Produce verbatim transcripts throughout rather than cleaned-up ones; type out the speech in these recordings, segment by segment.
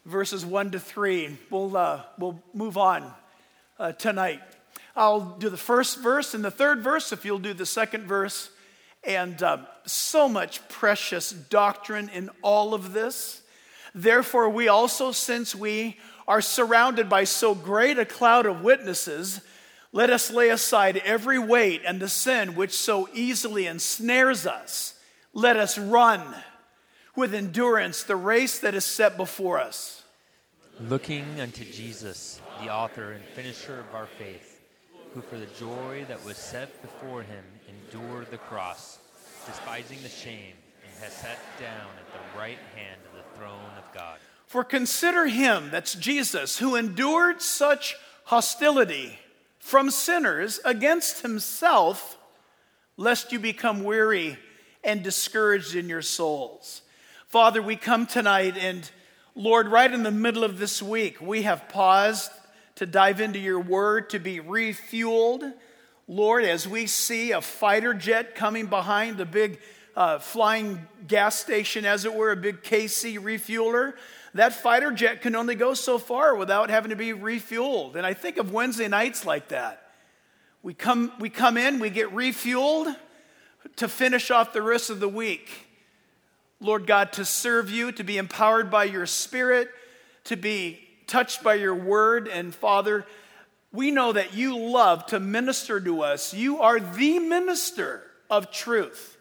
verses one to three. We'll, uh, we'll move on uh, tonight. I'll do the first verse and the third verse if you'll do the second verse. And uh, so much precious doctrine in all of this. Therefore, we also, since we are surrounded by so great a cloud of witnesses, let us lay aside every weight and the sin which so easily ensnares us. Let us run with endurance the race that is set before us. Looking unto Jesus, the author and finisher of our faith, who for the joy that was set before him endured the cross, despising the shame, and has sat down at the right hand of the throne of God. For consider him, that's Jesus, who endured such hostility from sinners against himself, lest you become weary and discouraged in your souls. Father, we come tonight, and Lord, right in the middle of this week, we have paused to dive into your word, to be refueled. Lord, as we see a fighter jet coming behind a big uh, flying gas station, as it were, a big K C refueler, that fighter jet can only go so far without having to be refueled. And I think of Wednesday nights like that. We come, we come in, we get refueled to finish off the rest of the week. Lord God, to serve you, to be empowered by your Spirit, to be touched by your word. And Father, we know that you love to minister to us. You are the minister of truth.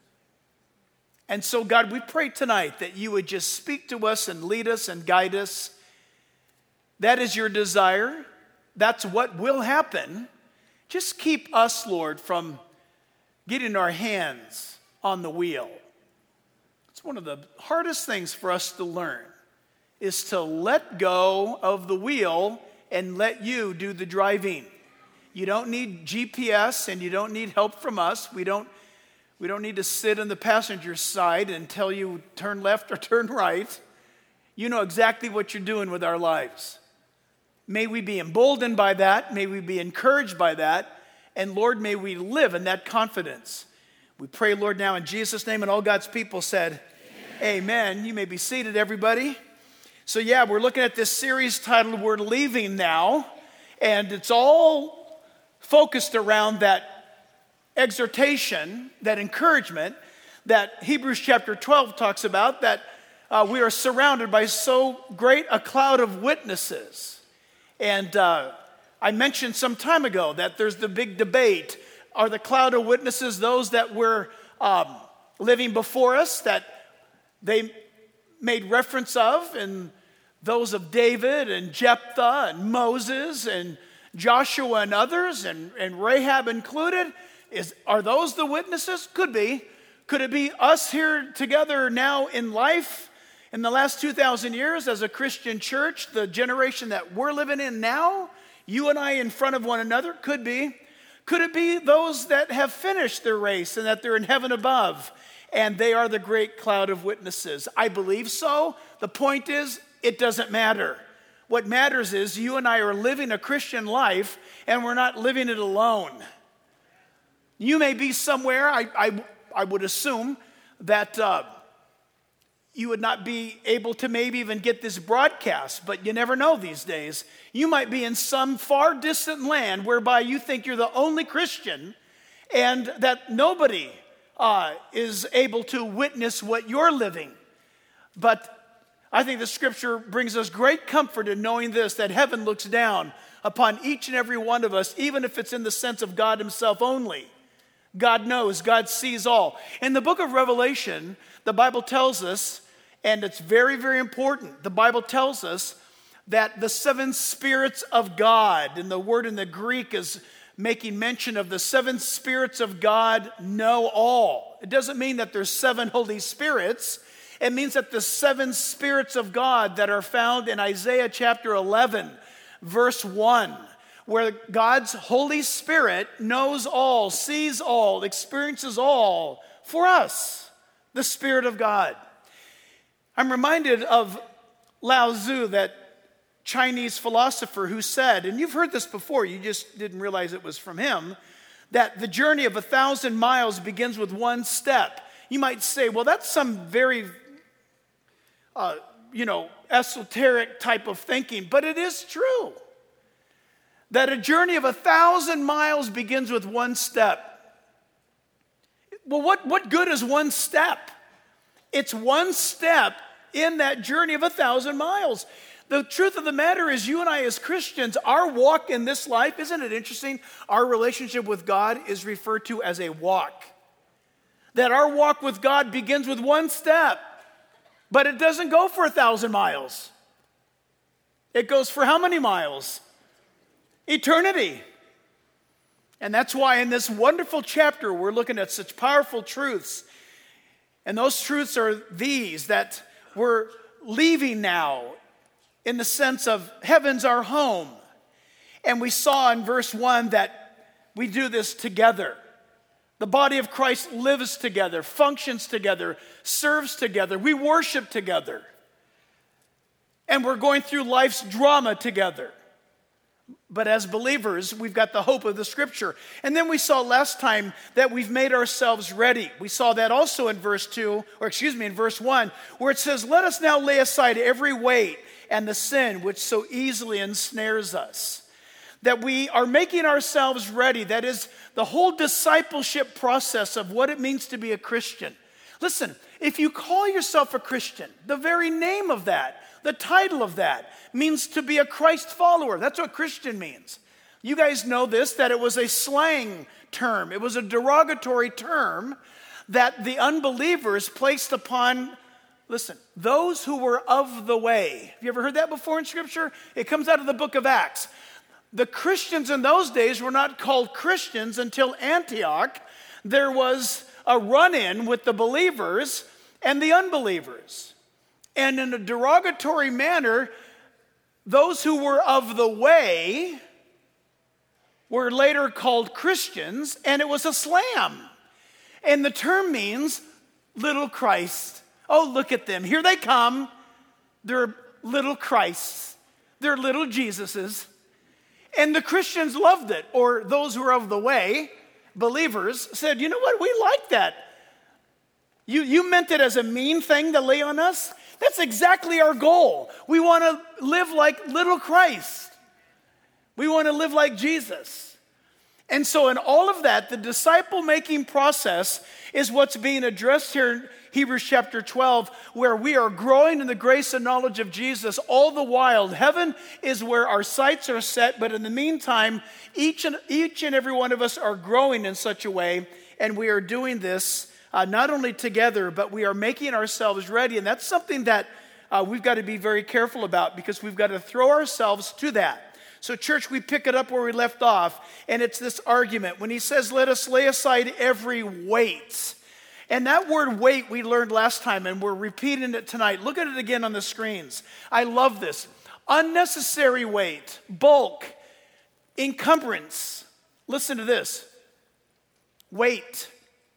And so, God, we pray tonight that you would just speak to us and lead us and guide us. That is your desire. That's what will happen. Just keep us, Lord, from getting our hands on the wheel. It's one of the hardest things for us to learn, is to let go of the wheel and let you do the driving. You don't need G P S and you don't need help from us. We don't, we don't need to sit on the passenger side and tell you turn left or turn right. You know exactly what you're doing with our lives. May we be emboldened by that. May we be encouraged by that. And Lord, may we live in that confidence. We pray, Lord, now in Jesus' name, and all God's people said, Amen. Amen. You may be seated, everybody. So yeah, we're looking at this series titled We're Leaving Now, and it's all focused around that exhortation, that encouragement that Hebrews chapter twelve talks about, that uh, we are surrounded by so great a cloud of witnesses. And uh, I mentioned some time ago that there's the big debate. Are the cloud of witnesses those that were um, living before us, that they made reference of, and those of David and Jephthah and Moses and Joshua and others, and, and Rahab included? Is, are those the witnesses? Could be. Could it be us here together now in life in the last two thousand years as a Christian church, the generation that we're living in now, you and I in front of one another? Could be. Could it be those that have finished their race and that they're in heaven above and they are the great cloud of witnesses? I believe so. The point is, it doesn't matter. What matters is you and I are living a Christian life and we're not living it alone. You may be somewhere, I, I, I would assume, that uh, you would not be able to maybe even get this broadcast, but you never know these days. You might be in some far distant land whereby you think you're the only Christian and that nobody uh, is able to witness what you're living. But I think the scripture brings us great comfort in knowing this, that heaven looks down upon each and every one of us, even if it's in the sense of God himself only. God knows, God sees all. In the book of Revelation, the Bible tells us, and it's very, very important, the Bible tells us that the seven spirits of God, and the word in the Greek is making mention of the seven spirits of God know all. It doesn't mean that there's seven Holy Spirits. It means that the seven spirits of God that are found in Isaiah chapter eleven, verse one, where God's Holy Spirit knows all, sees all, experiences all for us, the Spirit of God. I'm reminded of Lao Tzu, that Chinese philosopher who said, and you've heard this before, you just didn't realize it was from him, that the journey of a thousand miles begins with one step. You might say, well, that's some very, uh, you know, esoteric type of thinking, but it is true that a journey of a thousand miles begins with one step. Well, what, what good is one step? It's one step in that journey of a thousand miles. The truth of the matter is, you and I as Christians, our walk in this life, isn't it interesting? Our relationship with God is referred to as a walk. That our walk with God begins with one step, but it doesn't go for a thousand miles. It goes for how many miles? Eternity. And that's why in this wonderful chapter, we're looking at such powerful truths. And those truths are these, that we're leaving now in the sense of heaven's our home. And we saw in verse one that we do this together. The body of Christ lives together, functions together, serves together. We worship together. And we're going through life's drama together. But as believers, we've got the hope of the Scripture. And then we saw last time that we've made ourselves ready. We saw that also in verse two, or excuse me, in verse one, where it says, "Let us now lay aside every weight and the sin which so easily ensnares us." That we are making ourselves ready. That is the whole discipleship process of what it means to be a Christian. Listen, if you call yourself a Christian, the very name of that, the title of that, means to be a Christ follower. That's what Christian means. You guys know this, that it was a slang term. It was a derogatory term that the unbelievers placed upon, listen, those who were of the way. Have you ever heard that before in Scripture? It comes out of the book of Acts. The Christians in those days were not called Christians until Antioch. There was a run-in with the believers and the unbelievers. And in a derogatory manner, those who were of the way were later called Christians, and it was a slam. And the term means little Christ. Oh, look at them. Here they come. They're little Christs. They're little Jesuses. And the Christians loved it, or those who are of the way, believers, said, you know what, we like that. You, you meant it as a mean thing to lay on us? That's exactly our goal. We want to live like little Christ. We want to live like Jesus. And so in all of that, the disciple-making process is what's being addressed here in Hebrews chapter twelve, where we are growing in the grace and knowledge of Jesus all the while. Heaven is where our sights are set, but in the meantime, each and, each and every one of us are growing in such a way, and we are doing this uh, not only together, but we are making ourselves ready, and that's something that uh, we've got to be very careful about, because we've got to throw ourselves to that. So church, we pick it up where we left off, and it's this argument. When he says, let us lay aside every weight. And that word weight we learned last time, and we're repeating it tonight. Look at it again on the screens. I love this. Unnecessary weight, bulk, encumbrance. Listen to this. Weight,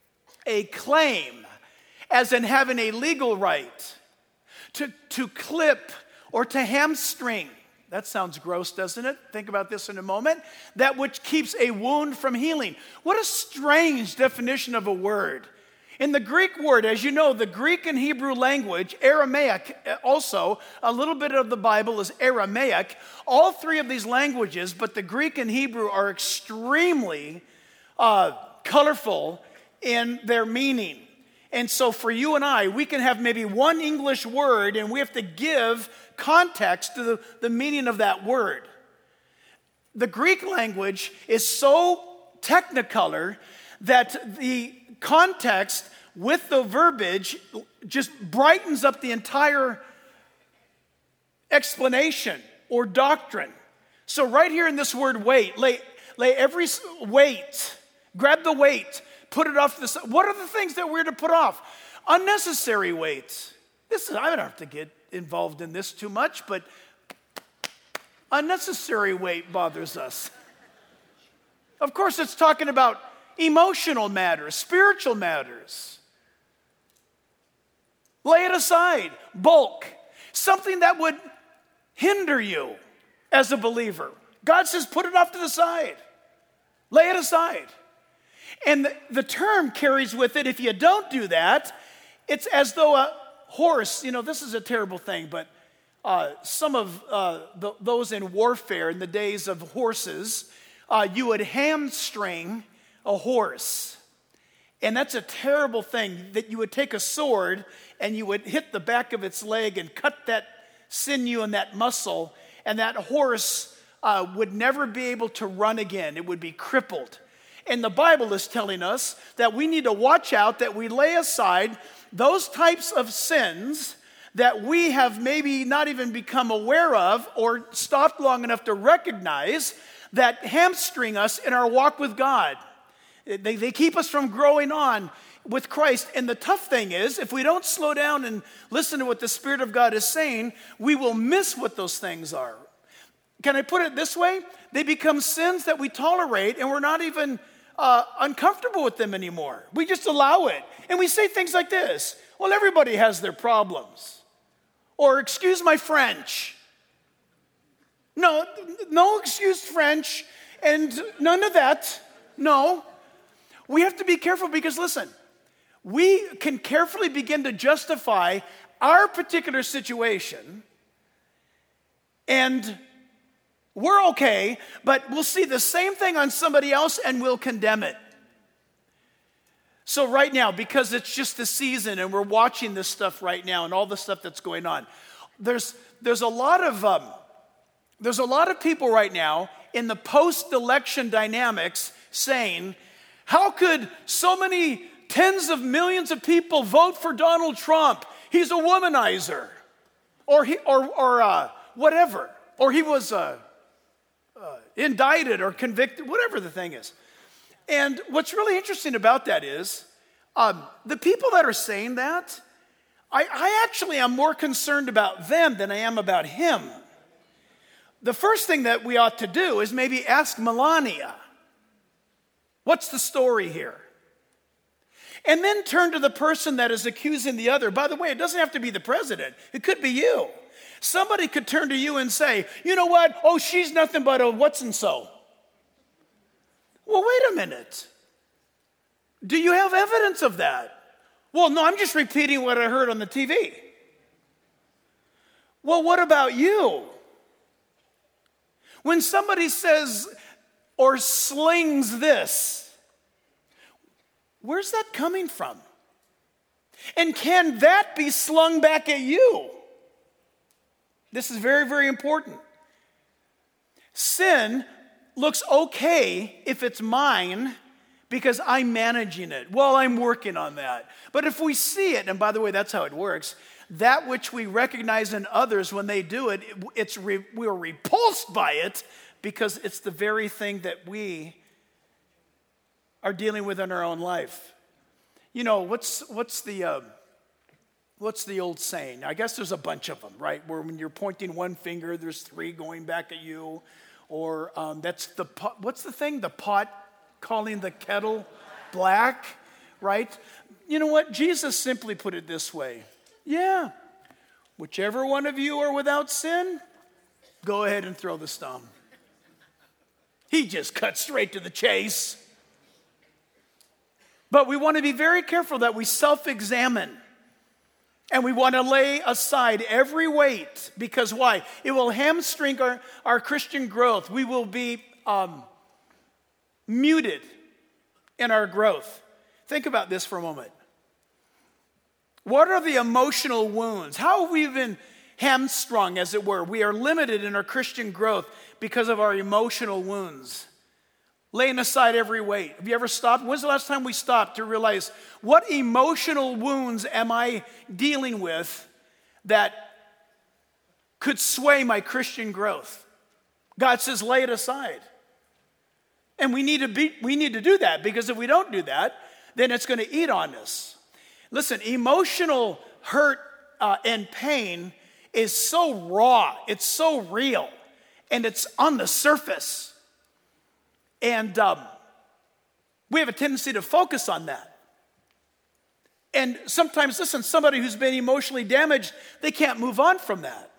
a claim, as in having a legal right, to, to clip or to hamstring. That sounds gross, doesn't it? Think about this in a moment. That which keeps a wound from healing. What a strange definition of a word. In the Greek word, as you know, the Greek and Hebrew language, Aramaic also, a little bit of the Bible is Aramaic. All three of these languages, but the Greek and Hebrew are extremely uh, colorful in their meaning. And so for you and I, we can have maybe one English word and we have to give context to the, the meaning of that word. The Greek language is so technicolor that the context with the verbiage just brightens up the entire explanation or doctrine. So right here in this word weight, lay, lay every weight, grab the weight, put it off the side. What are the things that we're to put off? Unnecessary weights. This is, I don't have to get involved in this too much, but unnecessary weight bothers us. Of course, it's talking about emotional matters, spiritual matters. Lay it aside. Bulk. Something that would hinder you as a believer. God says, put it off to the side. Lay it aside. And the, the term carries with it, if you don't do that, it's as though a horse, you know, this is a terrible thing, but uh, some of uh, the, those in warfare in the days of horses, uh, you would hamstring a horse. And that's a terrible thing, that you would take a sword and you would hit the back of its leg and cut that sinew and that muscle, and that horse uh, would never be able to run again. It would be crippled. And the Bible is telling us that we need to watch out, that we lay aside those types of sins that we have maybe not even become aware of or stopped long enough to recognize, that hamstring us in our walk with God. They, they keep us from growing on with Christ. And the tough thing is, if we don't slow down and listen to what the Spirit of God is saying, we will miss what those things are. Can I put it this way? They become sins that we tolerate, and we're not even uh, uncomfortable with them anymore. We just allow it. And we say things like this: well, everybody has their problems. Or, excuse my French. No, no excuse French, and none of that. No. We have to be careful, because listen, we can carefully begin to justify our particular situation, and we're okay, but we'll see the same thing on somebody else and we'll condemn it. So right now, because it's just the season and we're watching this stuff right now and all the stuff that's going on, there's there's a lot of um, there's a lot of people right now in the post-election dynamics saying, how could so many tens of millions of people vote for Donald Trump? He's a womanizer, or he, or or uh, whatever, or he was uh, uh, indicted or convicted, whatever the thing is. And what's really interesting about that is, um, the people that are saying that, I, I actually am more concerned about them than I am about him. The first thing that we ought to do is maybe ask Melania, what's the story here? And then turn to the person that is accusing the other. By the way, it doesn't have to be the president. It could be you. Somebody could turn to you and say, you know what? Oh, she's nothing but a what's and so. Well, wait a minute. Do you have evidence of that? Well, no, I'm just repeating what I heard on the T V. Well, what about you? When somebody says or slings this, where's that coming from? And can that be slung back at you? This is very, very important. Sin looks okay if it's mine because I'm managing it. Well, I'm working on that. But if we see it, and by the way, that's how it works, that which we recognize in others when they do it, it's re, we're repulsed by it because it's the very thing that we are dealing with in our own life. You know, what's what's the uh, what's the old saying? I guess there's a bunch of them, right? Where when you're pointing one finger, there's three going back at you. Or um, that's the pot, what's the thing? The pot calling the kettle black, right? You know what? Jesus simply put it this way. Yeah, whichever one of you are without sin, go ahead and throw the stone. He just cut straight to the chase. But we want to be very careful that we self-examine. And we want to lay aside every weight. Because why? It will hamstring our, our Christian growth. We will be um, muted in our growth. Think about this for a moment. What are the emotional wounds? How have we been hamstrung, as it were? We are limited in our Christian growth because of our emotional wounds. Laying aside every weight. Have you ever stopped? When's the last time we stopped to realize what emotional wounds am I dealing with that could sway my Christian growth? God says, lay it aside. And we need to be, we need to do that, because if we don't do that, then it's going to eat on us. Listen, emotional hurt uh, and pain is so raw, it's so real, and it's on the surface. And um, we have a tendency to focus on that. And sometimes, listen, somebody who's been emotionally damaged, they can't move on from that.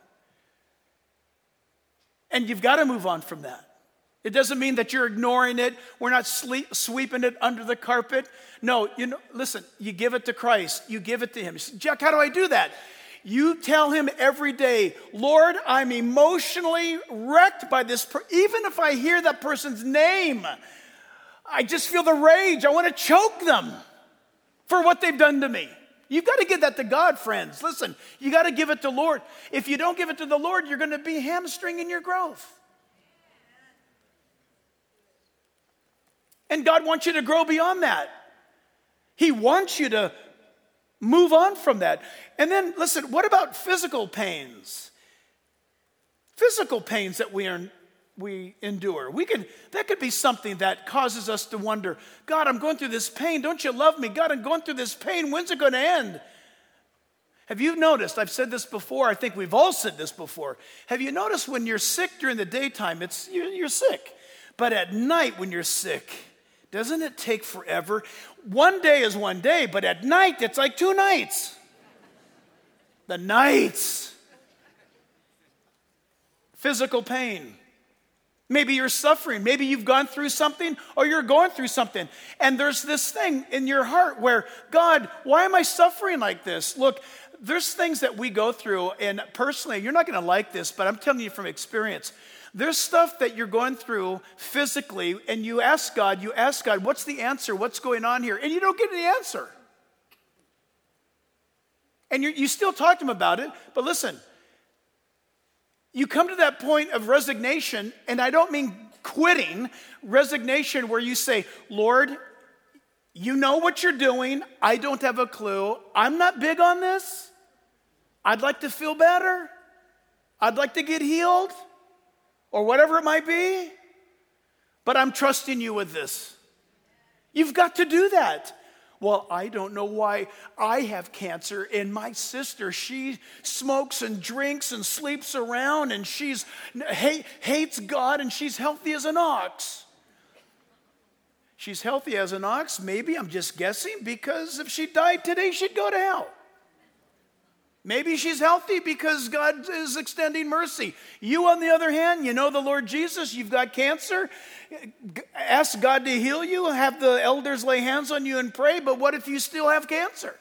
And you've got to move on from that. It doesn't mean that you're ignoring it. We're not sleep, sweeping it under the carpet. No, you know, listen, you give it to Christ. You give it to him. You say, Jack, how do I do that? You tell him every day, Lord, I'm emotionally wrecked by this. Per- Even if I hear that person's name, I just feel the rage. I want to choke them for what they've done to me. You've got to give that to God, friends. Listen, you got to give it to the Lord. If you don't give it to the Lord, you're going to be hamstringing your growth. And God wants you to grow beyond that. He wants you to move on from that. And then, listen, what about physical pains? Physical pains that we are, we endure. We could, that could be something that causes us to wonder, God, I'm going through this pain. Don't you love me? God, I'm going through this pain. When's it going to end? Have you noticed, I've said this before, I think we've all said this before. Have you noticed when you're sick during the daytime, it's you're, you're sick. But at night when you're sick, doesn't it take forever? One day is one day, but at night, it's like two nights. The nights. Physical pain. Maybe you're suffering. Maybe you've gone through something or you're going through something. And there's this thing in your heart where, God, why am I suffering like this? Look, there's things that we go through, and personally, you're not going to like this, but I'm telling you from experience. There's stuff that you're going through physically, and you ask God, you ask God, what's the answer? What's going on here? And you don't get any answer. And you you still talk to him about it, but listen, you come to that point of resignation, and I don't mean quitting, resignation where you say, Lord, you know what you're doing. I don't have a clue. I'm not big on this. I'd like to feel better. I'd like to get healed. Or whatever it might be, but I'm trusting you with this. You've got to do that. Well, I don't know why I have cancer, and my sister, she smokes and drinks and sleeps around, and she's hate, hates God, and she's healthy as an ox. She's healthy as an ox, maybe, I'm just guessing, because if she died today, she'd go to hell. Maybe she's healthy because God is extending mercy. You, on the other hand, you know the Lord Jesus, you've got cancer. Ask God to heal you, have the elders lay hands on you and pray, but what if you still have cancer?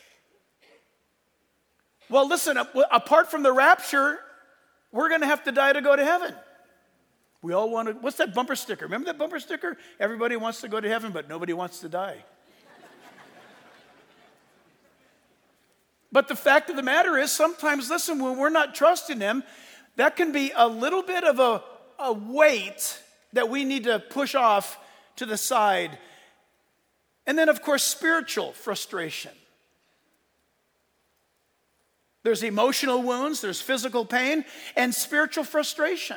Well, listen, apart from the rapture, we're going to have to die to go to heaven. We all want to, what's that bumper sticker? Remember that bumper sticker? Everybody wants to go to heaven, but nobody wants to die. But the fact of the matter is, sometimes, listen, when we're not trusting him, that can be a little bit of a, a weight that we need to push off to the side. And then, of course, spiritual frustration. There's emotional wounds, there's physical pain, and spiritual frustration.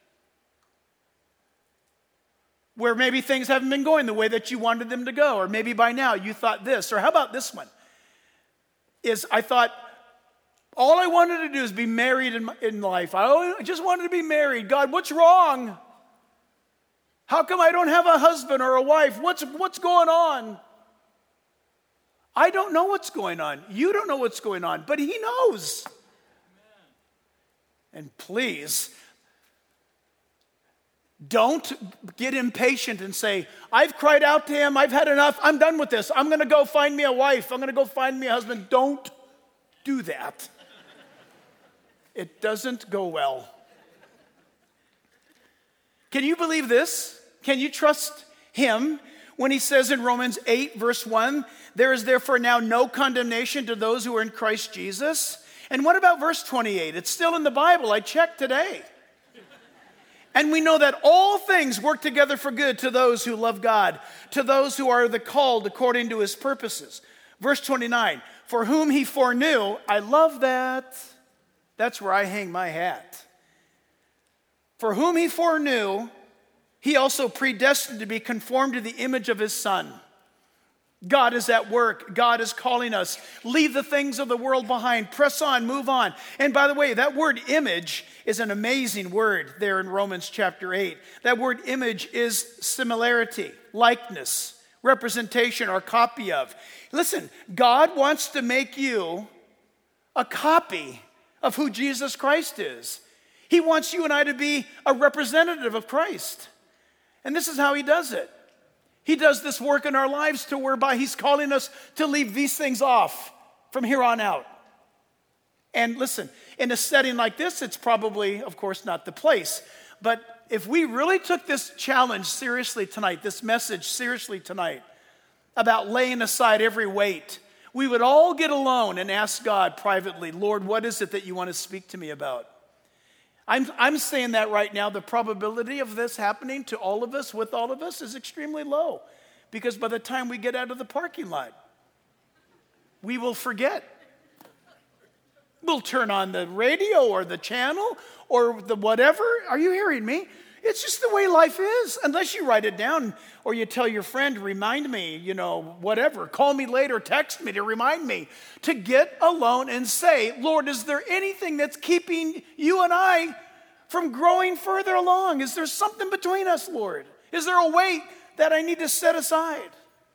Where maybe things haven't been going the way that you wanted them to go, or maybe by now you thought this, or how about this one? Is I thought, all I wanted to do is be married in, in life. I just wanted to be married. God, what's wrong? How come I don't have a husband or a wife? What's, what's going on? I don't know what's going on. You don't know what's going on, but he knows. And please, don't get impatient and say, I've cried out to him, I've had enough, I'm done with this. I'm going to go find me a wife. I'm going to go find me a husband. Don't do that. It doesn't go well. Can you believe this? Can you trust him when he says in Romans eight, verse one, there is therefore now no condemnation to those who are in Christ Jesus? And what about verse twenty-eight? It's still in the Bible. I checked today. And we know that all things work together for good to those who love God, to those who are the called according to his purposes. Verse twenty-nine, for whom he foreknew, I love that. That's where I hang my hat. For whom he foreknew, he also predestined to be conformed to the image of his Son. God is at work. God is calling us. Leave the things of the world behind. Press on, move on. And by the way, that word image is an amazing word there in Romans chapter eight. That word image is similarity, likeness, representation, or copy of. Listen, God wants to make you a copy of who Jesus Christ is. He wants you and I to be a representative of Christ. And this is how he does it. He does this work in our lives to whereby he's calling us to leave these things off from here on out. And listen, in a setting like this, it's probably, of course, not the place. But if we really took this challenge seriously tonight, this message seriously tonight, about laying aside every weight, we would all get alone and ask God privately, Lord, what is it that you want to speak to me about? I'm, I'm saying that right now, the probability of this happening to all of us, with all of us, is extremely low. Because by the time we get out of the parking lot, we will forget. We'll turn on the radio or the channel or the whatever. Are you hearing me? It's just the way life is. Unless you write it down or you tell your friend, remind me, you know, whatever. Call me later, text me to remind me. To get alone and say, Lord, is there anything that's keeping you and I from growing further along? Is there something between us, Lord? Is there a weight that I need to set aside?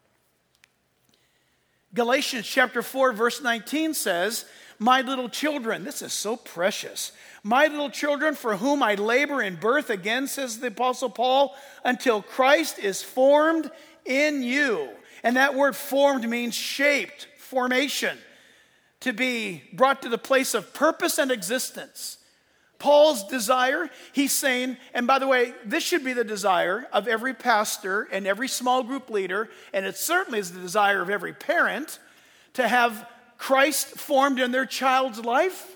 Galatians chapter four, verse nineteen says, my little children, this is so precious. My little children, for whom I labor in birth again, says the Apostle Paul, until Christ is formed in you. And that word formed means shaped, formation, to be brought to the place of purpose and existence. Paul's desire, he's saying, and by the way, this should be the desire of every pastor and every small group leader, and it certainly is the desire of every parent, to have Christ formed in their child's life.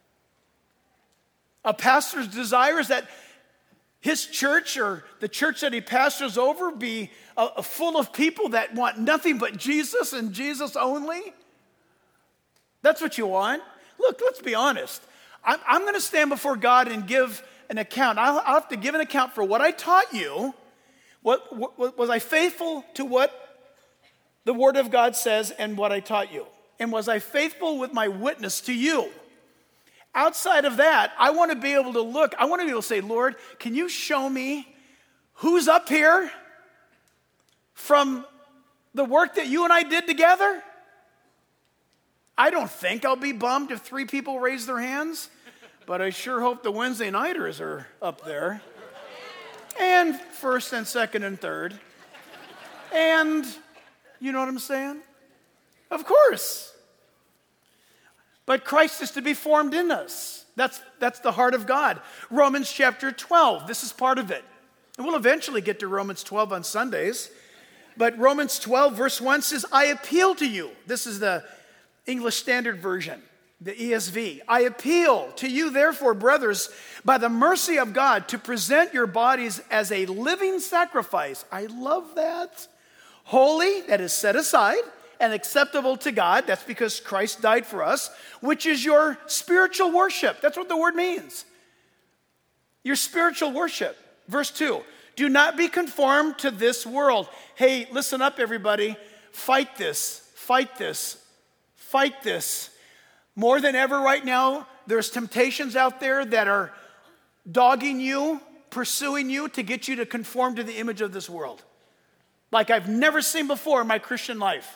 A pastor's desire is that his church or the church that he pastors over be a, a full of people that want nothing but Jesus and Jesus only. That's what you want. Look, let's be honest. I'm, I'm going to stand before God and give an account. I'll, I'll have to give an account for what I taught you. What, what was I faithful to what the Word of God says and what I taught you? And was I faithful with my witness to you? Outside of that, I want to be able to look. I want to be able to say, Lord, can you show me who's up here from the work that you and I did together? I don't think I'll be bummed if three people raise their hands, but I sure hope the Wednesday nighters are up there. And first and second and third. And you know what I'm saying? Of course. But Christ is to be formed in us. That's, that's the heart of God. Romans chapter twelve, this is part of it. And we'll eventually get to Romans twelve on Sundays. But Romans twelve verse one says, I appeal to you. This is the English Standard Version, the E S V. I appeal to you, therefore, brothers, by the mercy of God, to present your bodies as a living sacrifice. I love that. Holy, that is set aside, and acceptable to God. That's because Christ died for us, which is your spiritual worship. That's what the word means. Your spiritual worship. Verse two, do not be conformed to this world. Hey, listen up, everybody. Fight this, fight this, fight this. More than ever right now, there's temptations out there that are dogging you, pursuing you to get you to conform to the image of this world. Like I've never seen before in my Christian life.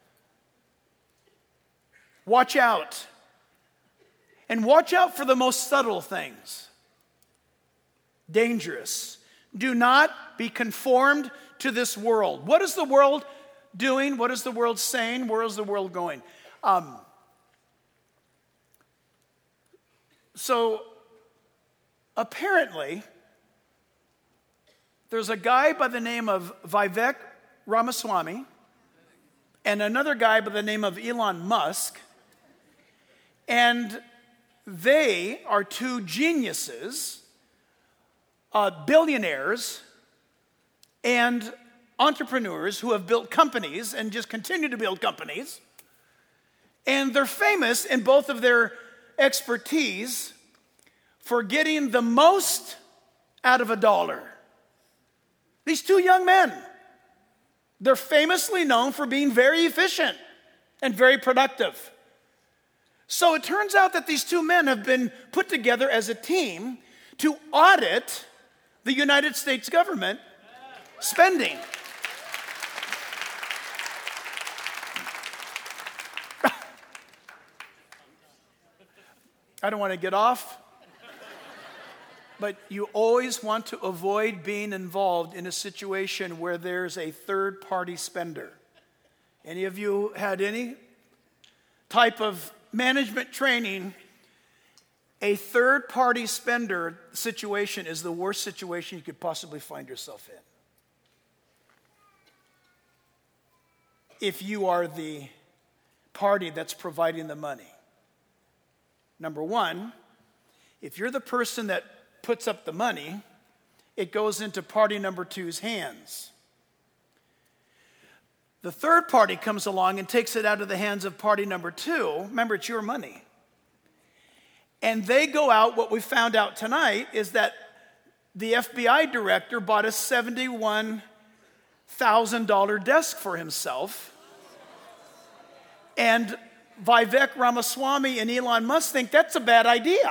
Watch out. And watch out for the most subtle things. Dangerous. Do not be conformed to this world. What is the world doing? What is the world saying? Where is the world going? Um, so, apparently, there's a guy by the name of Vivek Ramaswamy and another guy by the name of Elon Musk. And they are two geniuses, uh, billionaires, and entrepreneurs who have built companies and just continue to build companies. And they're famous in both of their expertise for getting the most out of a dollar. These two young men, they're famously known for being very efficient and very productive. So it turns out that these two men have been put together as a team to audit the United States government spending. I don't want to get off, but you always want to avoid being involved in a situation where there's a third-party spender. Any of you had any type of management training A third-party spender situation is the worst situation you could possibly find yourself in. If you are the party that's providing the money. Number one, if you're the person that puts up the money, it goes into party number two's hands. The third party comes along and takes it out of the hands of party number two. Remember, it's your money. And they go out, what we found out tonight is that the F B I director bought a seventy-one thousand dollars desk for himself. And Vivek Ramaswamy and Elon Musk think that's a bad idea.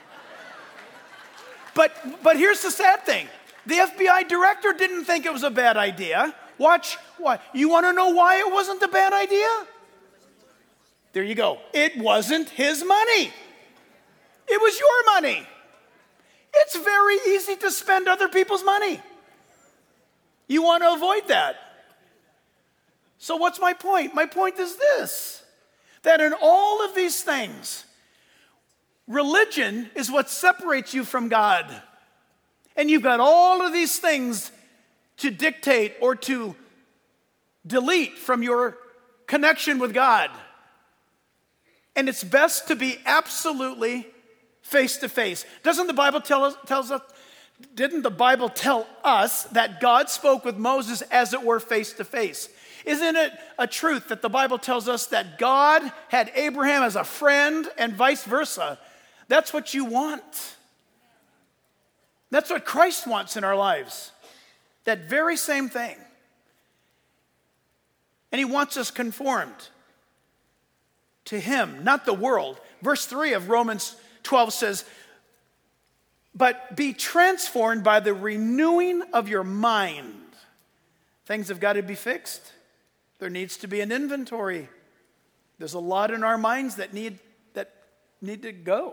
But, but here's the sad thing. The F B I director didn't think it was a bad idea. Watch, why? You want to know why it wasn't a bad idea? There you go. It wasn't his money. It was your money. It's very easy to spend other people's money. You want to avoid that. So what's my point? My point is this, that in all of these things, religion is what separates you from God. And you've got all of these things to dictate or to delete from your connection with God. And it's best to be absolutely face to face. Doesn't the Bible tell us, tells us, didn't the Bible tell us that God spoke with Moses as it were face to face? Isn't it a truth that the Bible tells us that God had Abraham as a friend and vice versa? That's what you want. That's what Christ wants in our lives. That very same thing. And he wants us conformed to him, not the world. Verse three of Romans twelve says, but be transformed by the renewing of your mind. Things have got to be fixed. There needs to be an inventory. There's a lot in our minds that need that need to go.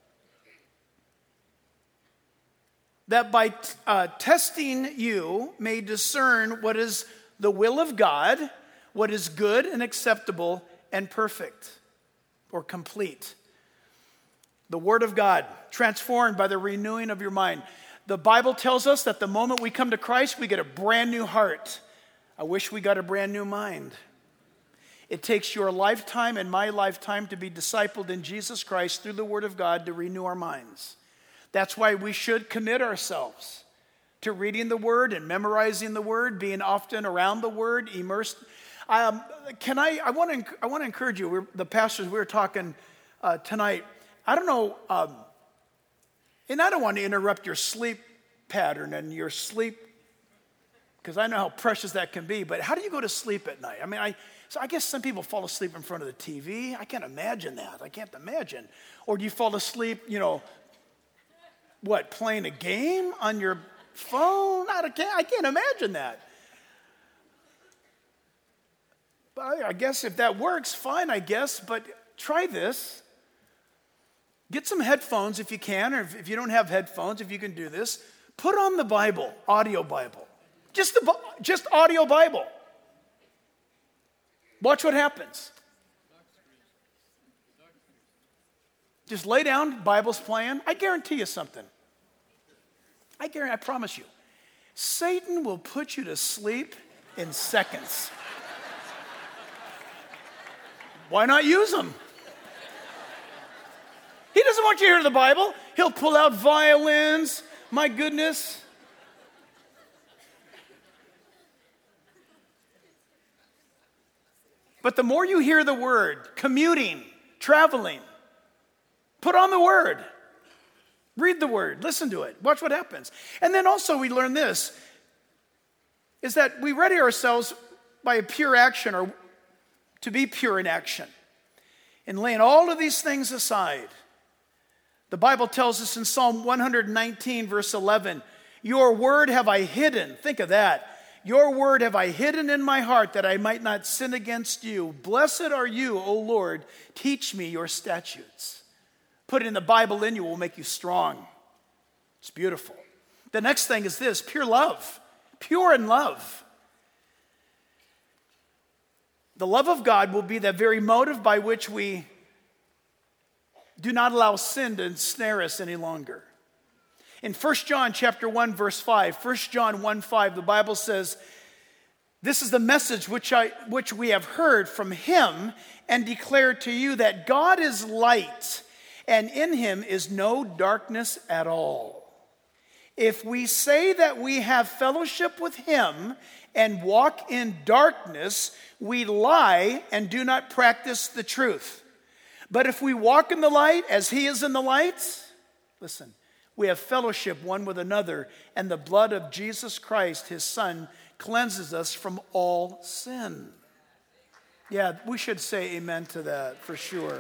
That by uh, testing you may discern what is the will of God, what is good and acceptable and perfect or complete. The Word of God, transformed by the renewing of your mind. The Bible tells us that the moment we come to Christ, we get a brand new heart. I wish we got a brand new mind. It takes your lifetime and my lifetime to be discipled in Jesus Christ through the Word of God to renew our minds. That's why we should commit ourselves to reading the Word and memorizing the Word, being often around the Word, immersed. Um, can I? I want to. I want to encourage you. We're, the pastors we were talking uh, tonight. I don't know, um, and I don't want to interrupt your sleep pattern and your sleep, because I know how precious that can be. But how do you go to sleep at night? I mean, I. So I guess some people fall asleep in front of the T V. I can't imagine that. I can't imagine. Or do you fall asleep? You know. What, playing a game on your phone? I can't, I can't imagine that. But I, I guess if that works, fine, I guess. But try this. Get some headphones if you can, or if, if you don't have headphones, if you can do this. Put on the Bible, audio Bible. Just, the, just audio Bible. Watch what happens. Just lay down, Bible's playing. I guarantee you something. I guarantee, I promise you. Satan will put you to sleep in seconds. Why not use them? He doesn't want you to hear the Bible. He'll pull out violins. My goodness. But the more you hear the word, commuting, traveling, put on the Word. Read the Word. Listen to it. Watch what happens. And then also we learn this, is that we ready ourselves by a pure action, or to be pure in action. And laying all of these things aside. The Bible tells us in Psalm one nineteen, verse eleven, your word have I hidden. Think of that. Your word have I hidden in my heart that I might not sin against you. Blessed are you, O Lord. Teach me your statutes. Putting the Bible in you will make you strong. It's beautiful. The next thing is this, pure love. Pure in love. The love of God will be the very motive by which we do not allow sin to ensnare us any longer. In First John chapter one, verse five, First John one five, the Bible says, this is the message which I which we have heard from him and declare to you, that God is light, and in him is no darkness at all. If we say that we have fellowship with him and walk in darkness, we lie and do not practice the truth. But if we walk in the light as he is in the light, listen, we have fellowship one with another, and the blood of Jesus Christ, his son, cleanses us from all sin. Yeah, we should say amen to that for sure.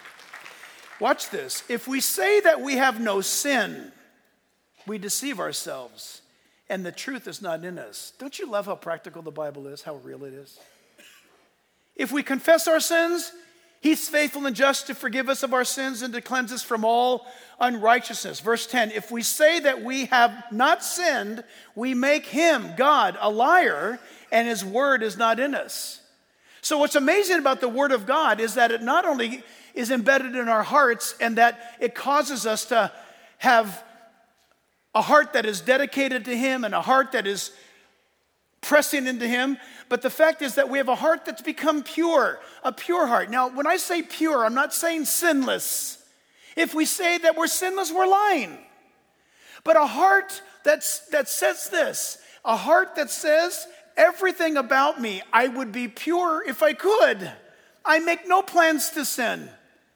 Watch this. If we say that we have no sin, we deceive ourselves, and the truth is not in us. Don't you love how practical the Bible is, how real it is? If we confess our sins, he's faithful and just to forgive us of our sins and to cleanse us from all unrighteousness. Verse ten, if we say that we have not sinned, we make him, God, a liar, and his word is not in us. So what's amazing about the word of God is that it not only is embedded in our hearts and that it causes us to have a heart that is dedicated to him and a heart that is pressing into him. But the fact is that we have a heart that's become pure, a pure heart. Now, when I say pure, I'm not saying sinless. If we say that we're sinless, we're lying. But a heart that's, that says this, a heart that says everything about me, I would be pure if I could. I make no plans to sin.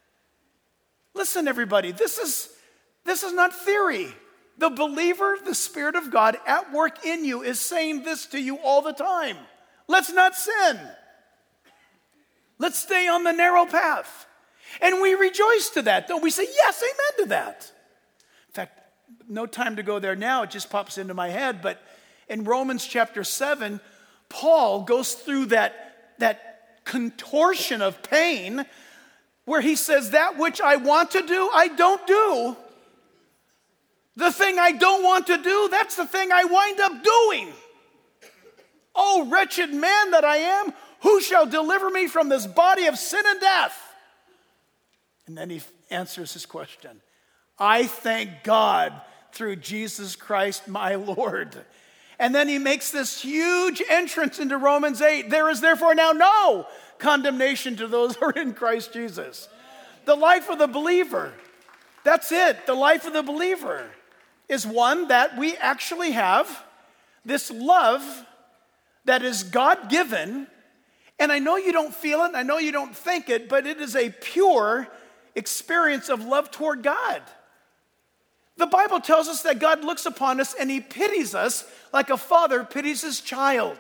Listen, everybody, this is, this is not theory. The believer, the Spirit of God at work in you is saying this to you all the time. Let's not sin. Let's stay on the narrow path. And we rejoice to that, don't we? Say, yes, amen to that. In fact, no time to go there now. It just pops into my head. But in Romans chapter seven, Paul goes through that, that contortion of pain where he says, that which I want to do, I don't do. The thing I don't want to do, that's the thing I wind up doing. Oh, wretched man that I am, who shall deliver me from this body of sin and death? And then he answers his question. I thank God through Jesus Christ my Lord. And then he makes this huge entrance into Romans eight. There is therefore now no condemnation to those who are in Christ Jesus. The life of the believer, that's it. The life of the believer is one that we actually have this love that is God-given. And I know you don't feel it, I know you don't think it, but it is a pure experience of love toward God. The Bible tells us that God looks upon us and he pities us like a father pities his child.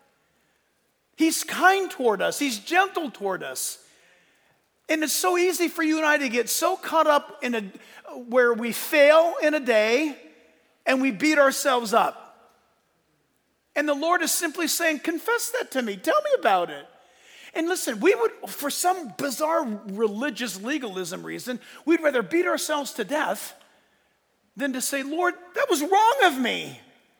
He's kind toward us. He's gentle toward us. And it's so easy for you and I to get so caught up in a where we fail in a day and we beat ourselves up. And the Lord is simply saying, confess that to me. Tell me about it. And listen, we would, for some bizarre religious legalism reason, we'd rather beat ourselves to death than to say, Lord, that was wrong of me.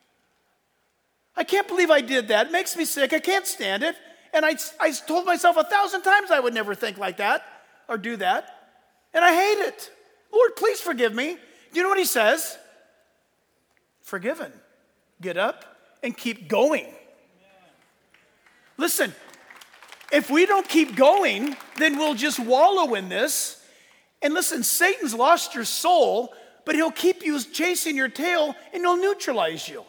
I can't believe I did that. It makes me sick. I can't stand it. And I, I told myself a thousand times I would never think like that or do that. And I hate it. Lord, please forgive me. You know what he says? Forgiven. Get up and keep going. Listen, if we don't keep going, then we'll just wallow in this. And listen, Satan's lost your soul, but he'll keep you chasing your tail and he'll neutralize you.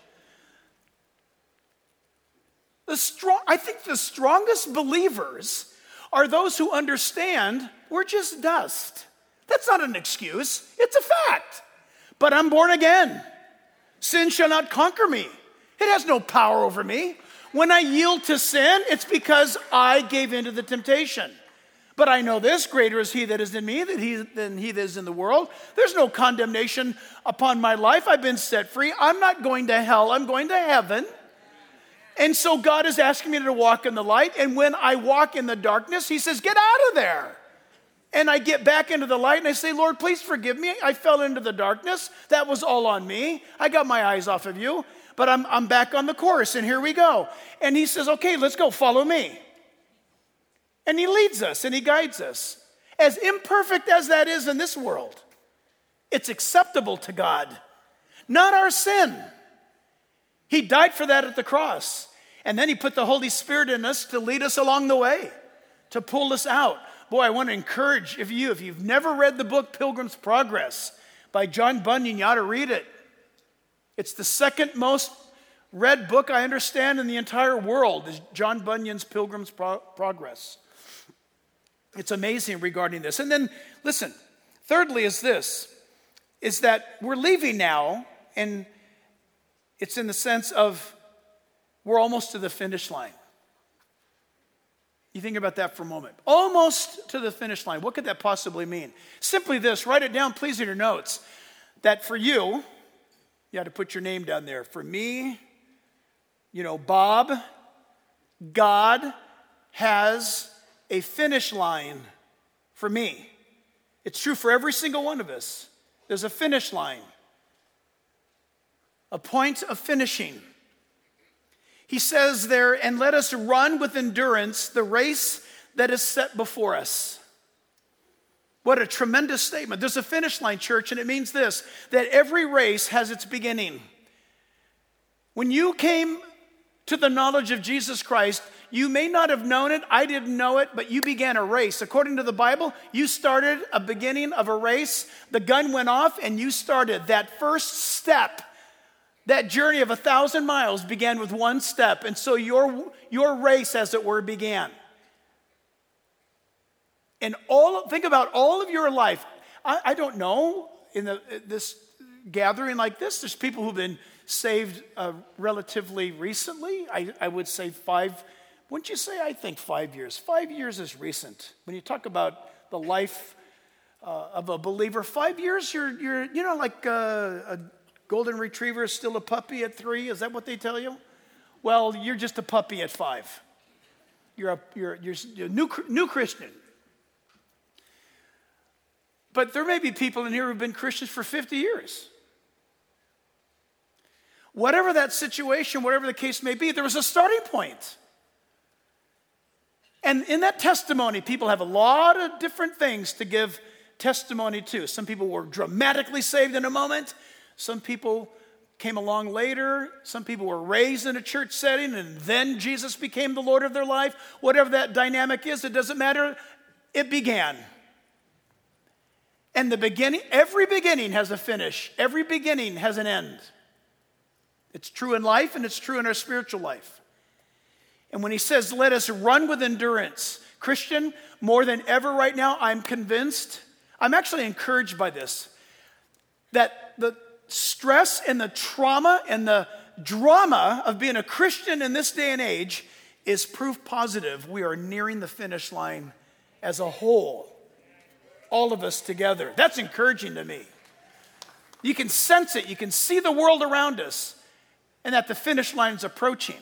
The strong, I think the strongest believers are those who understand we're just dust. That's not an excuse. It's a fact. But I'm born again. Sin shall not conquer me. It has no power over me. When I yield to sin, it's because I gave in to the temptation. But I know this, greater is he that is in me than he, than he that is in the world. There's no condemnation upon my life. I've been set free. I'm not going to hell. I'm going to heaven. And so God is asking me to walk in the light. And when I walk in the darkness, he says, get out of there. And I get back into the light and I say, Lord, please forgive me. I fell into the darkness. That was all on me. I got my eyes off of you. But I'm, I'm back on the course and here we go. And he says, okay, let's go. Follow me. And he leads us and he guides us. As imperfect as that is in this world, it's acceptable to God, not our sin. He died for that at the cross. And then he put the Holy Spirit in us to lead us along the way, to pull us out. Boy, I want to encourage if you, if you've never read the book Pilgrim's Progress by John Bunyan, you ought to read it. It's the second most read book I understand in the entire world is John Bunyan's Pilgrim's Pro- Progress. It's amazing regarding this. And then, listen, thirdly is this, is that we're leaving now, and it's in the sense of we're almost to the finish line. You think about that for a moment. Almost to the finish line. What could that possibly mean? Simply this, write it down, please, in your notes, that for you, you had to put your name down there. For me, you know, Bob, God has a finish line for me. It's true for every single one of us. There's a finish line, a point of finishing. He says there, and let us run with endurance the race that is set before us. What a tremendous statement. There's a finish line, church, and it means this, that every race has its beginning. When you came to the knowledge of Jesus Christ, you may not have known it, I didn't know it, but you began a race. According to the Bible, you started a beginning of a race. The gun went off and you started. That first step, that journey of a thousand miles began with one step. And so your, your race, as it were, began. And all, think about all of your life. I, I don't know, in the, this gathering like this, there's people who've been saved uh, relatively recently. I, I would say five, wouldn't you say, I think five years. Five years is recent. When you talk about the life uh, of a believer, five years, you're, you're you know, like uh, a golden retriever is still a puppy at three. Is that what they tell you? Well, you're just a puppy at five. You're a, you're, you're a new, new Christian. But there may be people in here who've been Christians for fifty years. Whatever that situation, whatever the case may be, there was a starting point. And in that testimony, people have a lot of different things to give testimony to. Some people were dramatically saved in a moment. Some people came along later. Some people were raised in a church setting, and then Jesus became the Lord of their life. Whatever that dynamic is, it doesn't matter. It began. And the beginning, every beginning has a finish. Every beginning has an end. It's true in life and it's true in our spiritual life. And when he says, let us run with endurance, Christian, more than ever right now, I'm convinced, I'm actually encouraged by this, that the stress and the trauma and the drama of being a Christian in this day and age is proof positive we are nearing the finish line as a whole. All of us together. That's encouraging to me. You can sense it. You can see the world around us and that the finish line is approaching.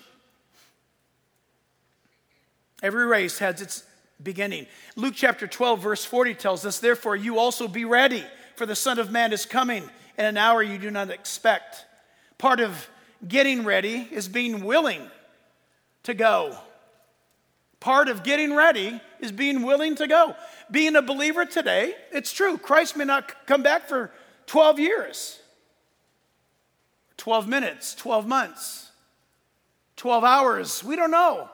Every race has its beginning. Luke chapter twelve, verse forty tells us, therefore you also be ready, for the Son of Man is coming in an hour you do not expect. Part of getting ready is being willing to go. Part of getting ready is being willing to go. Being a believer today, it's true. Christ may not come back for twelve years, twelve minutes, twelve months, twelve hours. We don't know.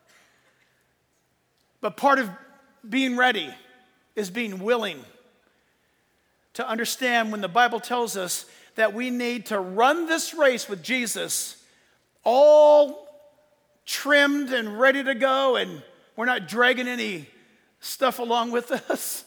But part of being ready is being willing to understand when the Bible tells us that we need to run this race with Jesus all trimmed and ready to go, and we're not dragging any stuff along with us.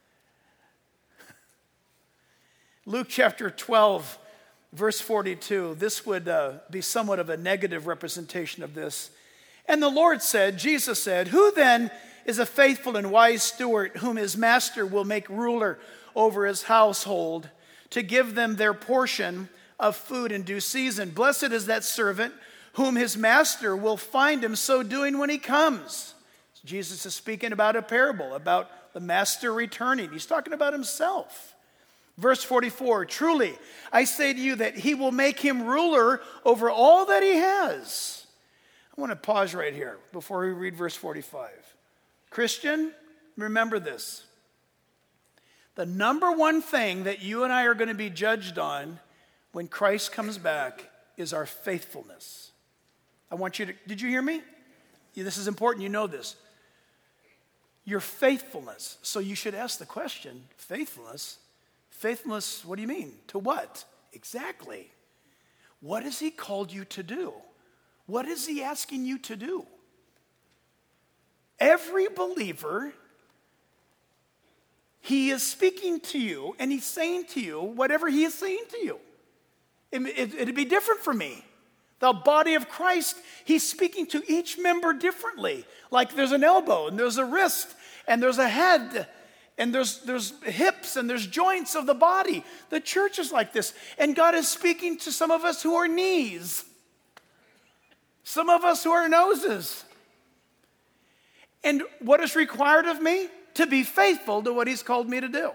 Luke chapter twelve, verse forty-two, this would uh, be somewhat of a negative representation of this. And the Lord said, Jesus said, who then is a faithful and wise steward whom his master will make ruler over his household to give them their portion of food in due season? Blessed is that servant whom his master will find him so doing when he comes. Jesus is speaking about a parable, about the master returning. He's talking about himself. Verse forty-four, truly, I say to you that he will make him ruler over all that he has. I want to pause right here before we read verse forty-five. Christian, remember this. The number one thing that you and I are going to be judged on when Christ comes back is our faithfulness. I want you to, did you hear me? Yeah, this is important, you know this. Your faithfulness. So you should ask the question, faithfulness? Faithfulness, what do you mean? To what? Exactly. What has he called you to do? What is he asking you to do? Every believer, he is speaking to you and he's saying to you whatever he is saying to you. It, it, it'd be different for me. The body of Christ, he's speaking to each member differently. Like there's an elbow and there's a wrist and there's a head and there's, there's hips and there's joints of the body. The church is like this. And God is speaking to some of us who are knees. Some of us who are noses. And what is required of me? To be faithful to what he's called me to do.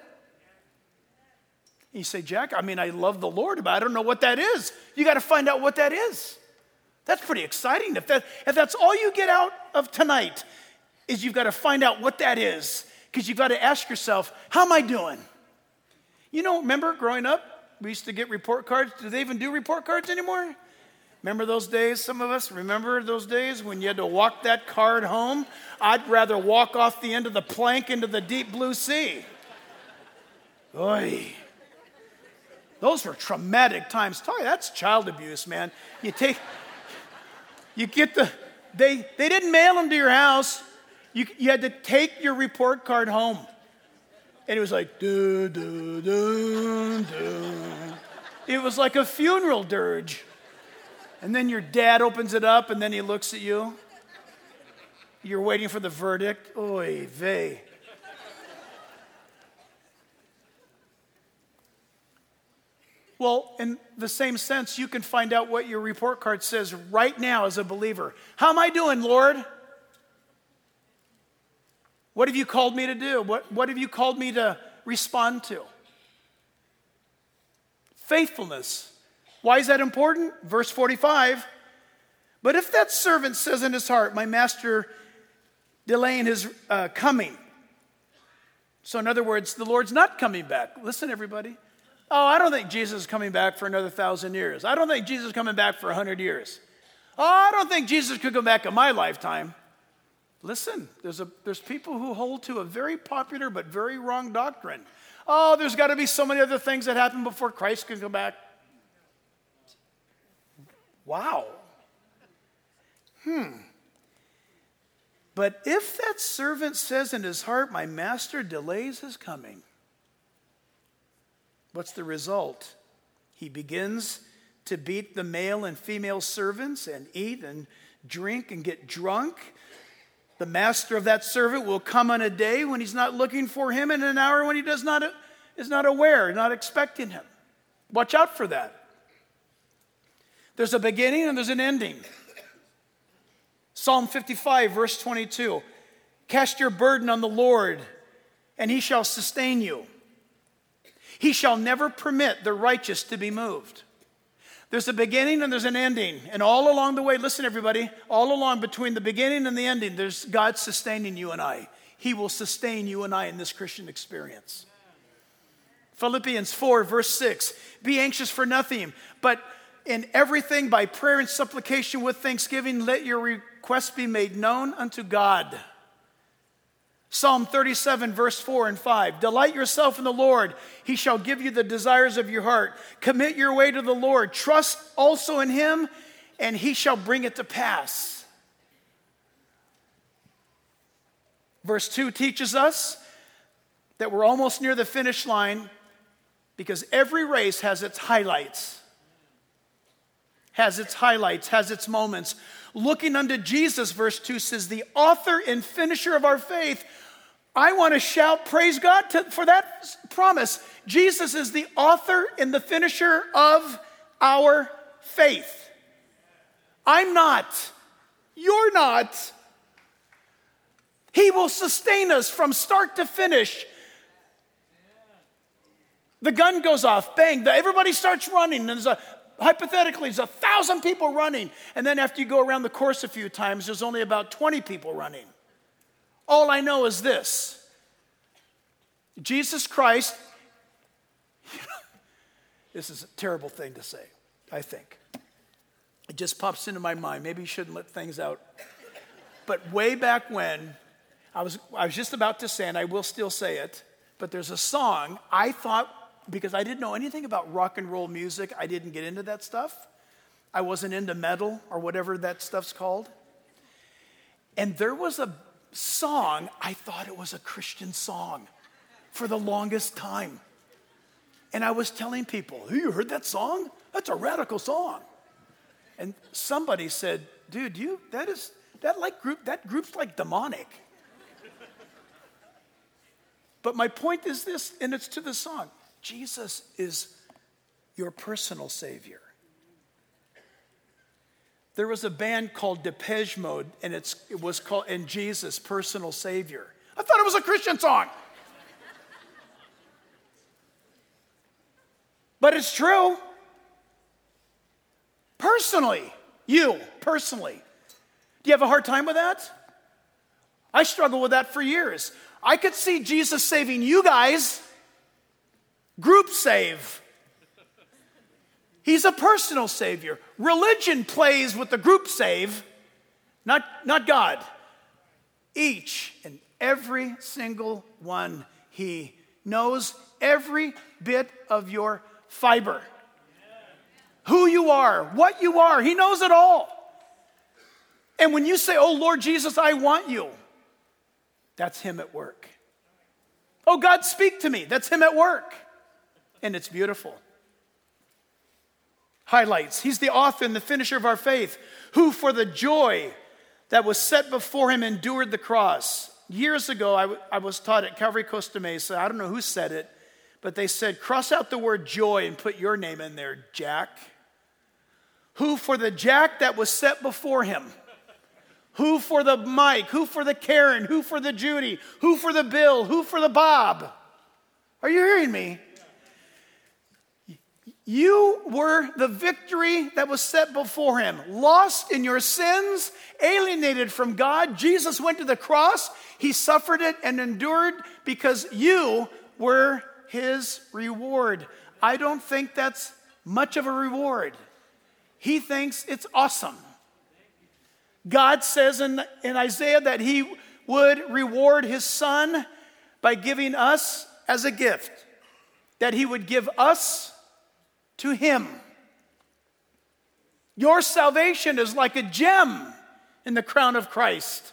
You say, Jack, I mean, I love the Lord, but I don't know what that is. You got to find out what that is. That's pretty exciting. If, that, if that's all you get out of tonight, is you've got to find out what that is. Because you've got to ask yourself, how am I doing? You know, remember growing up, we used to get report cards. Do they even do report cards anymore? Remember those days, some of us? Remember those days when you had to walk that card home? I'd rather walk off the end of the plank into the deep blue sea. Oy. Those were traumatic times. Tell you, that's child abuse, man. You take, you get the, they, they didn't mail them to your house. You, you had to take your report card home. And it was like, do, do, do, do. It was like a funeral dirge. And then your dad opens it up and then he looks at you. You're waiting for the verdict. Oy vey. Well, in the same sense, you can find out what your report card says right now as a believer. How am I doing, Lord? What have you called me to do? What, what have you called me to respond to? Faithfulness. Why is that important? Verse forty-five. But if that servant says in his heart, my master delaying his uh, coming. So in other words, the Lord's not coming back. Listen, everybody. Oh, I don't think Jesus is coming back for another thousand years. I don't think Jesus is coming back for a hundred years. Oh, I don't think Jesus could come back in my lifetime. Listen, there's, a, there's people who hold to a very popular but very wrong doctrine. Oh, there's got to be so many other things that happen before Christ can come back. Wow. Hmm. But if that servant says in his heart, my master delays his coming, what's the result? He begins to beat the male and female servants and eat and drink and get drunk. The master of that servant will come on a day when he's not looking for him and an hour when he does not, is not aware, not expecting him. Watch out for that. There's a beginning and there's an ending. Psalm fifty-five, verse twenty-two. Cast your burden on the Lord, and he shall sustain you. He shall never permit the righteous to be moved. There's a beginning and there's an ending. And all along the way, listen everybody, all along between the beginning and the ending, there's God sustaining you and I. He will sustain you and I in this Christian experience. Philippians four, verse six. Be anxious for nothing, but in everything by prayer and supplication with thanksgiving, let your requests be made known unto God. Psalm thirty-seven, verse four and five. Delight yourself in the Lord. He shall give you the desires of your heart. Commit your way to the Lord. Trust also in him, and he shall bring it to pass. Verse two teaches us that we're almost near the finish line because every race has its highlights. Has its highlights, has its moments. Looking unto Jesus, verse two says, the author and finisher of our faith. I want to shout, praise God to, for that promise. Jesus is the author and the finisher of our faith. I'm not. You're not. He will sustain us from start to finish. The gun goes off, bang, everybody starts running. And there's a Hypothetically, there's a thousand people running, and then after you go around the course a few times, there's only about twenty people running. All I know is this. Jesus Christ, this is a terrible thing to say, I think. It just pops into my mind. Maybe you shouldn't let things out. But way back when, I was, I was just about to say, and I will still say it, but there's a song I thought, because I didn't know anything about rock and roll music, I didn't get into that stuff. I wasn't into metal or whatever that stuff's called. And there was a song, I thought it was a Christian song for the longest time. And I was telling people, "Hey, you heard that song? That's a radical song." And somebody said, "Dude, you that is that like group that group's like demonic." But my point is this, and it's to the song. Jesus is your personal Savior. There was a band called Depeche Mode, and it's, it was called "And Jesus, Personal Savior." I thought it was a Christian song. But it's true. Personally, you, personally. Do you have a hard time with that? I struggled with that for years. I could see Jesus saving you guys. Group save. He's a personal Savior. Religion plays with the group save, not, not God. Each and every single one, He knows every bit of your fiber. Who you are, what you are, He knows it all. And when you say, "Oh Lord Jesus, I want you," that's Him at work. "Oh God, speak to me," that's Him at work. And it's beautiful. Highlights. He's the author and the finisher of our faith, who for the joy that was set before Him endured the cross. Years ago, I, w- I was taught at Calvary Costa Mesa. I don't know who said it, but they said, cross out the word joy and put your name in there, Jack. Who for the Jack that was set before Him. Who for the Mike, who for the Karen, who for the Judy, who for the Bill, who for the Bob. Are you hearing me? You were the victory that was set before Him. Lost in your sins, alienated from God. Jesus went to the cross. He suffered it and endured because you were His reward. I don't think that's much of a reward. He thinks it's awesome. God says in, in Isaiah that He would reward His Son by giving us as a gift. That He would give us to Him. Your salvation is like a gem in the crown of Christ.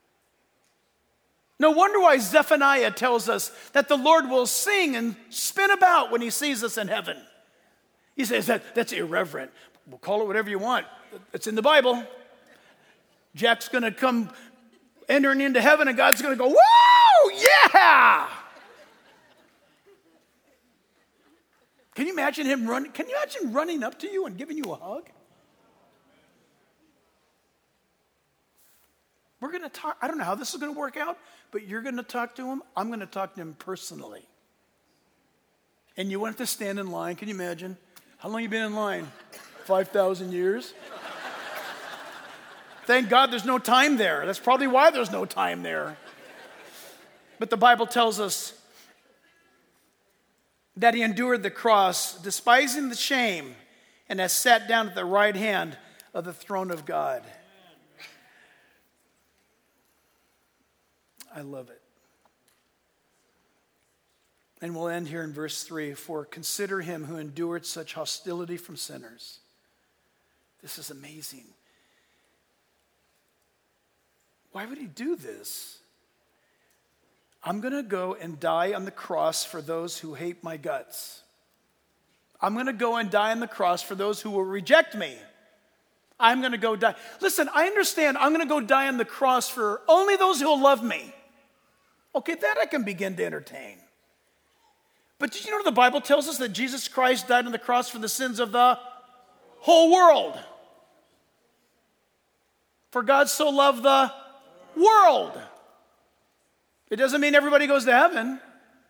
No wonder why Zephaniah tells us that the Lord will sing and spin about when He sees us in heaven. He says that that's irreverent. We'll call it whatever you want. It's in the Bible. Jack's going to come entering into heaven and God's going to go, "Whoa, yeah!" Can you imagine Him running? Can you imagine running up to you and giving you a hug? We're going to talk. I don't know how this is going to work out, but you're going to talk to Him. I'm going to talk to Him personally. And you won't have to stand in line. Can you imagine? How long have you been in line? five thousand years? Thank God there's no time there. That's probably why there's no time there. But the Bible tells us that He endured the cross, despising the shame, and has sat down at the right hand of the throne of God. I love it. And we'll end here in verse three. For consider Him who endured such hostility from sinners. This is amazing. Why would He do this? I'm going to go and die on the cross for those who hate my guts. I'm going to go and die on the cross for those who will reject me. I'm going to go die. Listen, I understand I'm going to go die on the cross for only those who will love me. Okay, that I can begin to entertain. But did you know the Bible tells us that Jesus Christ died on the cross for the sins of the whole world? For God so loved the world. It doesn't mean everybody goes to heaven.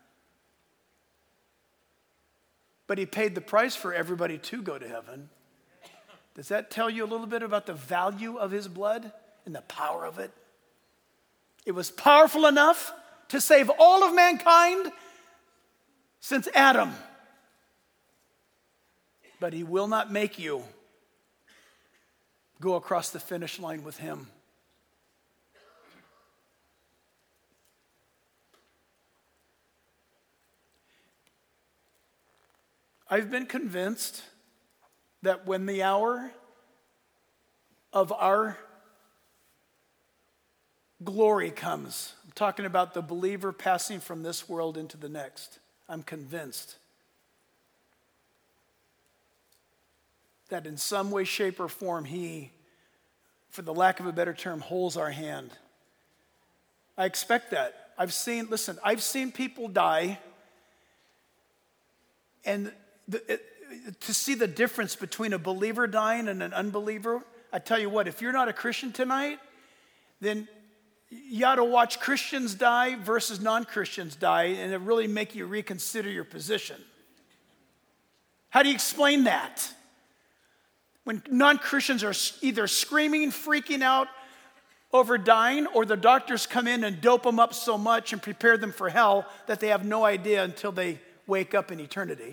But He paid the price for everybody to go to heaven. Does that tell you a little bit about the value of His blood and the power of it? It was powerful enough to save all of mankind since Adam. But he will not make you go across the finish line with him. I've been convinced that when the hour of our glory comes, I'm talking about the believer passing from this world into the next, I'm convinced that in some way, shape, or form, he, for the lack of a better term, holds our hand. I expect that. I've seen, listen, I've seen people die, and the, it, to see the difference between a believer dying and an unbeliever, I tell you what, if you're not a Christian tonight, then you ought to watch Christians die versus non-Christians die, and it really make you reconsider your position. How do you explain that? When non-Christians are either screaming, freaking out over dying, or the doctors come in and dope them up so much and prepare them for hell that they have no idea until they wake up in eternity.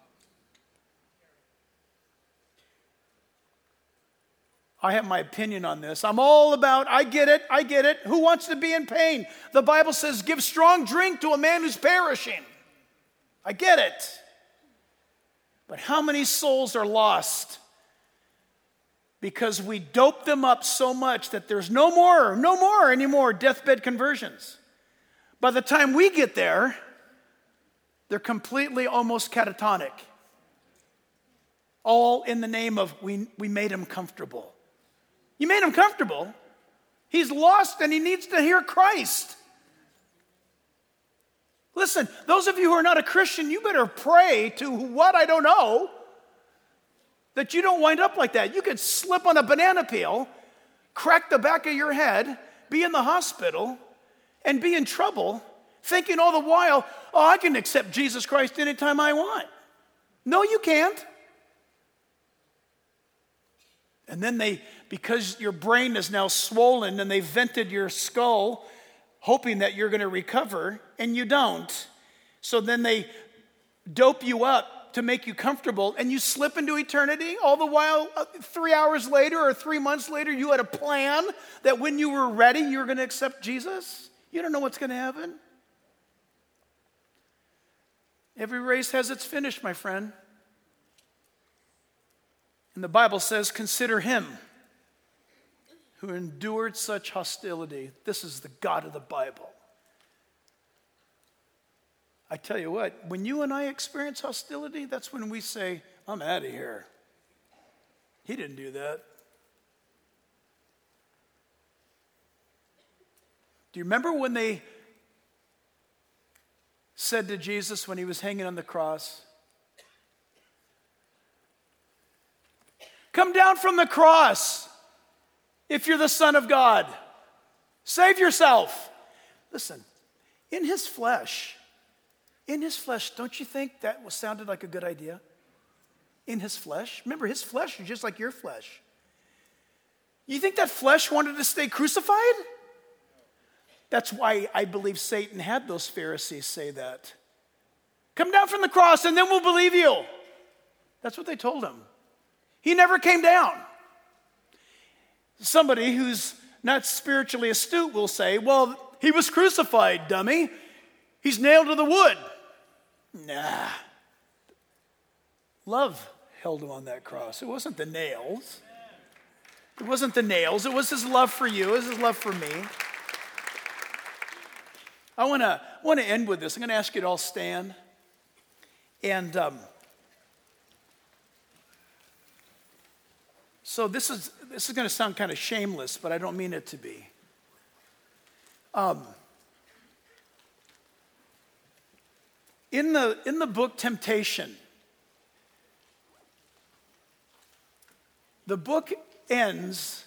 I have my opinion on this. I'm all about, I get it, I get it. Who wants to be in pain? The Bible says, give strong drink to a man who's perishing. I get it. But how many souls are lost because we dope them up so much that there's no more, no more anymore deathbed conversions? By the time we get there, they're completely almost catatonic. All in the name of we, we made him comfortable. You made him comfortable. He's lost and he needs to hear Christ. Listen, those of you who are not a Christian, you better pray to what I don't know that you don't wind up like that. You could slip on a banana peel, crack the back of your head, be in the hospital, and be in trouble, thinking all the while, oh, I can accept Jesus Christ anytime I want. No, you can't. And then they, because your brain is now swollen and they vented your skull, hoping that you're going to recover, and you don't. So then they dope you up to make you comfortable, and you slip into eternity. All the while, uh, three hours later or three months later, you had a plan that when you were ready, you were going to accept Jesus. You don't know what's going to happen. Every race has its finish, my friend. And the Bible says, consider him who endured such hostility. This is the God of the Bible. I tell you what, when you and I experience hostility, that's when we say, I'm out of here. He didn't do that. Do you remember when they said to Jesus when he was hanging on the cross, come down from the cross if you're the Son of God. Save yourself. Listen, in his flesh, in his flesh, don't you think that was sounded like a good idea? In his flesh? Remember, his flesh is just like your flesh. You think that flesh wanted to stay crucified? That's why I believe Satan had those Pharisees say that. Come down from the cross and then we'll believe you. That's what they told him. He never came down. Somebody who's not spiritually astute will say, well, he was crucified, dummy. He's nailed to the wood. Nah. Love held him on that cross. It wasn't the nails. It wasn't the nails. It was his love for you. It was his love for me. I want to want to end with this. I'm going to ask you to all stand. And um, so this is this is going to sound kind of shameless, but I don't mean it to be. Um, in the in the book Temptation, the book ends,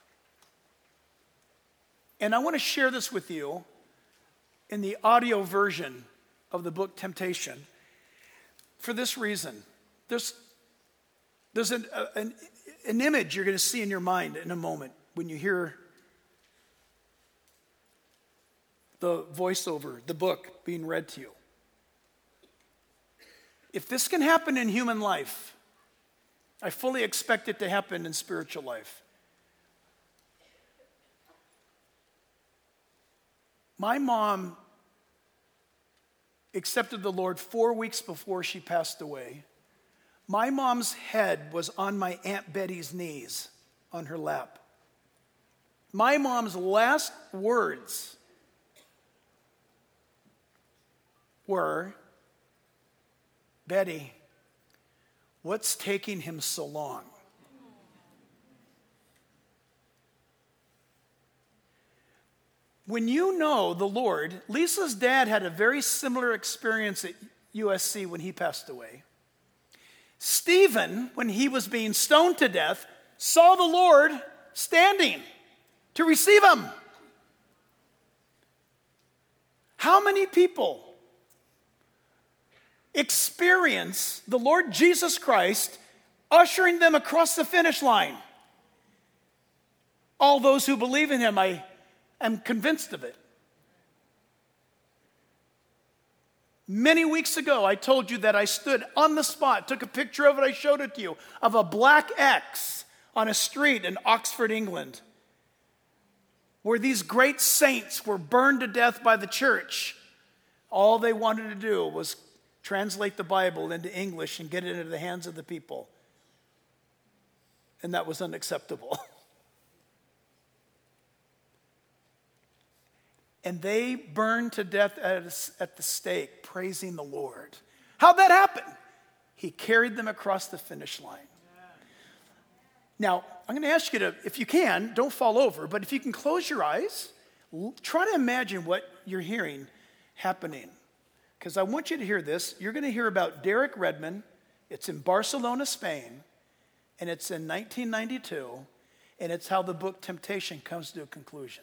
and I want to share this with you in the audio version of the book Temptation for this reason. There's, there's an, a, an, an image you're going to see in your mind in a moment when you hear the voiceover, the book being read to you. If this can happen in human life, I fully expect it to happen in spiritual life. My mom accepted the Lord four weeks before she passed away. My mom's head was on my Aunt Betty's knees on her lap. My mom's last words were, "Betty, what's taking him so long?" When you know the Lord, Lisa's dad had a very similar experience at U S C when he passed away. Stephen, when he was being stoned to death, saw the Lord standing to receive him. How many people experience the Lord Jesus Christ ushering them across the finish line? All those who believe in him, I am convinced of it. Many weeks ago, I told you that I stood on the spot, took a picture of it, I showed it to you, of a black X on a street in Oxford, England, where these great saints were burned to death by the church. All they wanted to do was translate the Bible into English and get it into the hands of the people. And that was unacceptable. And they burned to death at the stake, praising the Lord. How'd that happen? He carried them across the finish line. Now, I'm going to ask you to, if you can, don't fall over, but if you can close your eyes, try to imagine what you're hearing happening. Because I want you to hear this. You're going to hear about Derek Redmond. It's in Barcelona, Spain, and it's in nineteen ninety-two, and it's how the book Temptation comes to a conclusion.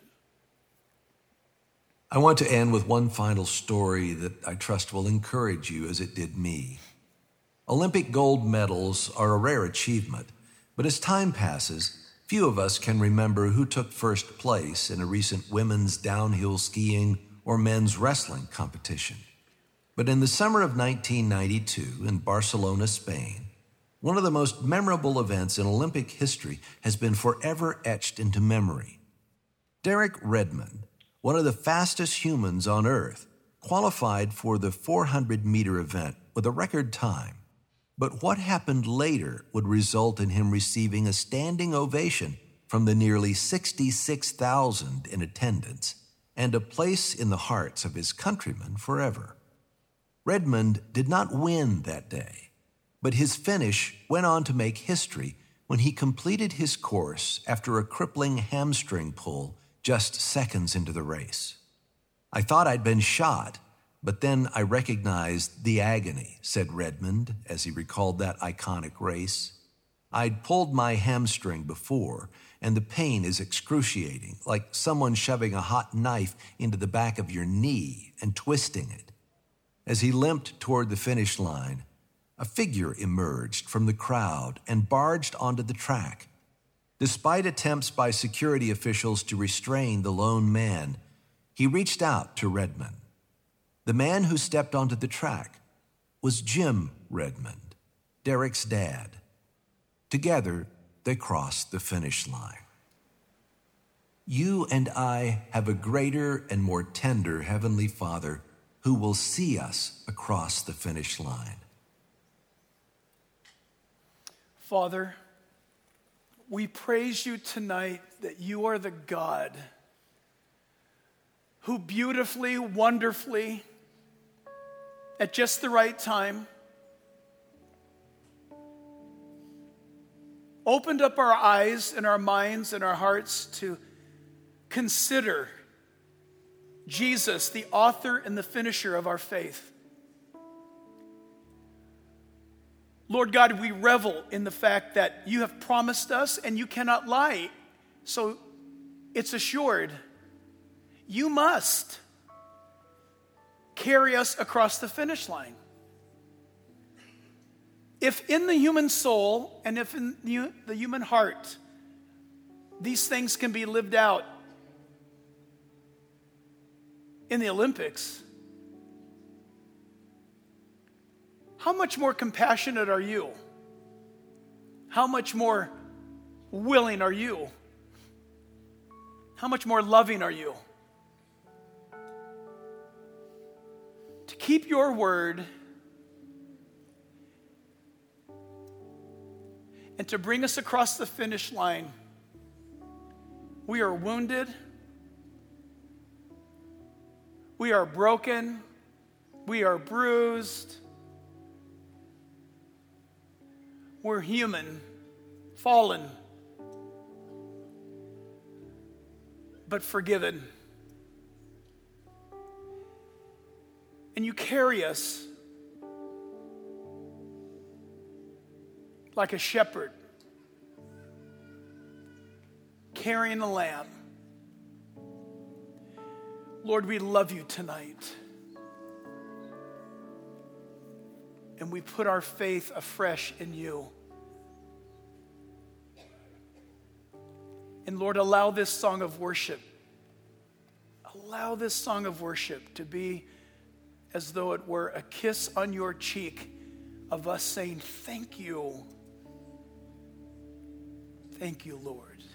I want to end with one final story that I trust will encourage you as it did me. Olympic gold medals are a rare achievement, but as time passes, few of us can remember who took first place in a recent women's downhill skiing or men's wrestling competition. But in the summer of nineteen ninety-two in Barcelona, Spain, one of the most memorable events in Olympic history has been forever etched into memory. Derek Redmond, one of the fastest humans on Earth, qualified for the four hundred meter event with a record time. But what happened later would result in him receiving a standing ovation from the nearly sixty-six thousand in attendance and a place in the hearts of his countrymen forever. Redmond did not win that day, but his finish went on to make history when he completed his course after a crippling hamstring pull just seconds into the race. "I thought I'd been shot, but then I recognized the agony," said Redmond as he recalled that iconic race. "I'd pulled my hamstring before, and the pain is excruciating, like someone shoving a hot knife into the back of your knee and twisting it." As he limped toward the finish line, a figure emerged from the crowd and barged onto the track. Despite attempts by security officials to restrain the lone man, he reached out to Redmond. The man who stepped onto the track was Jim Redmond, Derek's dad. Together, they crossed the finish line. You and I have a greater and more tender Heavenly Father who will see us across the finish line. Father, we praise you tonight that you are the God who beautifully, wonderfully, at just the right time, opened up our eyes and our minds and our hearts to consider Jesus, the author and the finisher of our faith. Lord God, we revel in the fact that you have promised us and you cannot lie. So it's assured, you must carry us across the finish line. If in the human soul and if in the human heart, these things can be lived out in the Olympics, how much more compassionate are you? How much more willing are you? How much more loving are you? To keep your word and to bring us across the finish line. We are wounded. We are broken. We are bruised. We're human, fallen, but forgiven. And you carry us like a shepherd carrying a lamb. Lord, we love you tonight. And we put our faith afresh in you. And Lord, allow this song of worship, allow this song of worship to be as though it were a kiss on your cheek of us saying, thank you. Thank you, Lord.